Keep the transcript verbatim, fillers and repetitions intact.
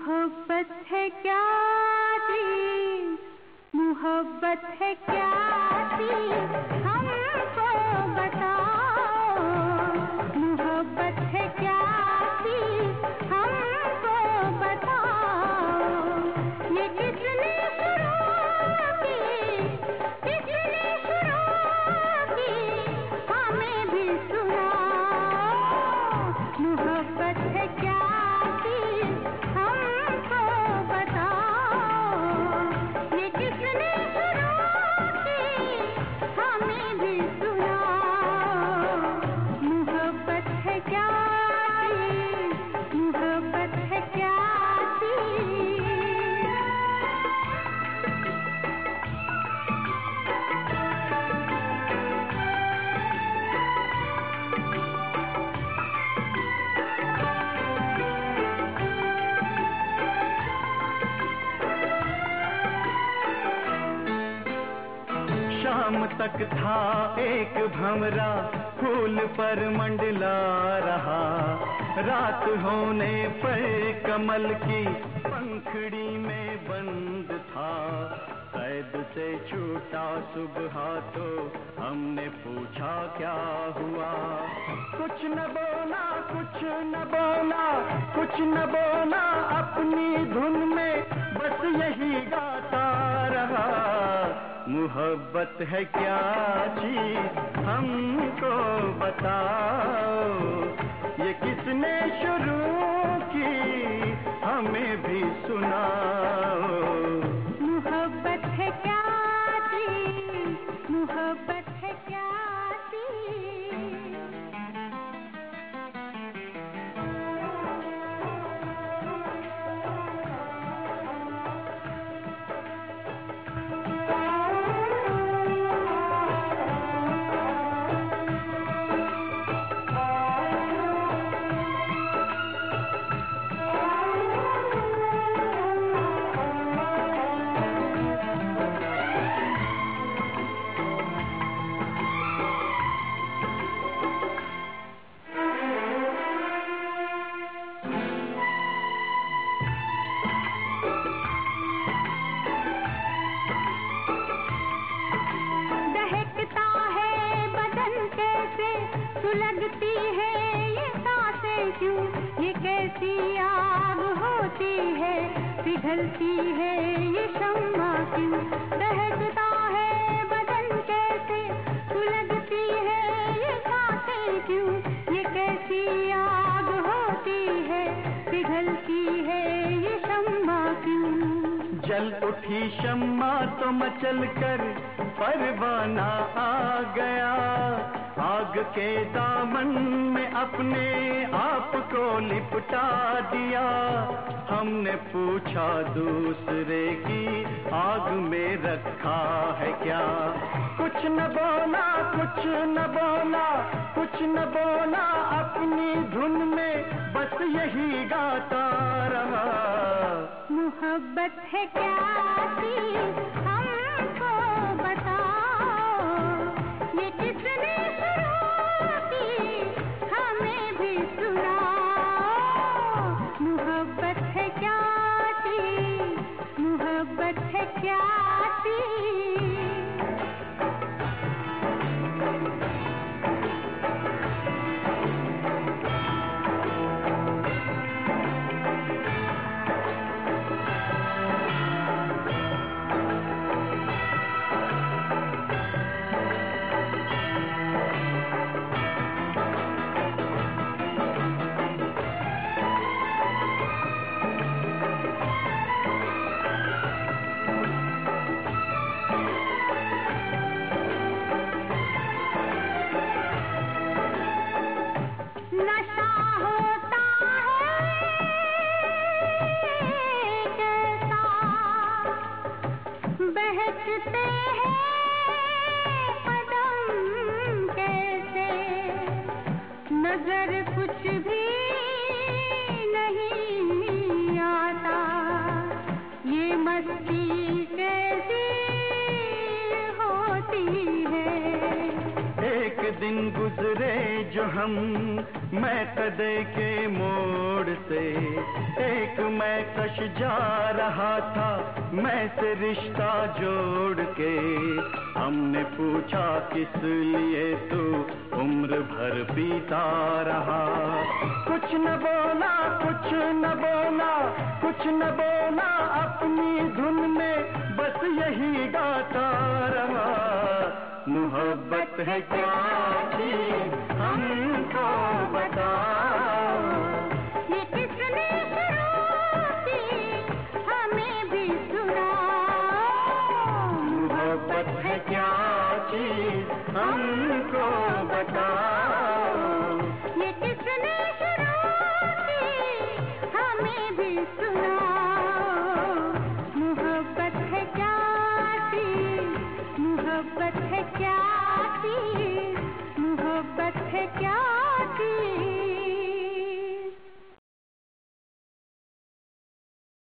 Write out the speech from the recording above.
मोहब्बत है क्या चीज़, मोहब्बत है क्या चीज़, हमको बताओ। मोहब्बत है क्या चीज़, हमको बताओ। ये किसने शुरू की, किसने शुरू की, हमें भी सुनाओ। मोहब्बत है क्या चीज़, हमको बताओ। ये किसने शुरू की, हमें भी सुनाओ। मोहब्बत है क्या चीज़, मोहब्बत है क्या चीज़। शाम तक था एक भंवरा फूल पर मंडला रहा, रात होने पर कमल की पंखड़ी में बंद था। कैद से छूटा सुबह तो हमने पूछा क्या हुआ, कुछ न बोला कुछ न बोला कुछ न बोला, अपनी धुन में बस यही गाता रहा। मोहब्बत है क्या चीज़, हमको बताओ। ये किसने शुरू की, हमें भी सुनाओ। मोहब्बत है क्या चीज़, मोहब्बत है क्या चीज़। सुलगती है ये सांसें क्यों, ये कैसी आग होती है, पिघलती है ये शम्मा क्यों। दहकता है बदन कैसे, सुलगती है ये सांसें क्यों, ये कैसी आग होती है, पिघलती है ये शम्मा क्यों। जल उठी शम्मा तो मचल कर परवाना आ गया, आग के दामन में अपने आप को लिपटा दिया। हमने पूछा दूसरे की आग में रखा है क्या, कुछ न बोला कुछ न बोला कुछ न बोला, अपनी धुन में बस यही गाता रहा। मोहब्बत है क्या चीज़, हमको बताओ। ये किसने शुरू की, हमें भी सुनाओ। मोहब्बत है क्या चीज़, मोहब्बत है क्या चीज़। नशा होता है कैसा, बहकते हैं कदम कैसे, नजर कुछ भी नहीं आता, ये मस्ती कैसी होती है। एक दिन गुजरे जो हम मैं कदे के मोड़ से, एक मैं कश जा रहा था मैं से रिश्ता जोड़ के। हमने पूछा किस लिए तू उम्र भर पीता रहा, कुछ न बोला कुछ न बोला कुछ न बोला, अपनी धुन में बस यही गाता रहा। मोहब्बत है क्या चीज हमको बताओ, ये किसने शुरू की हमें भी सुनाओ। मोहब्बत है क्या चीज हमको बताओ, ये किसने शुरू की हमें भी सुनाओ। मोहब्बत है क्या चीज, मोहब्बत है क्या चीज, मोहब्बत है क्या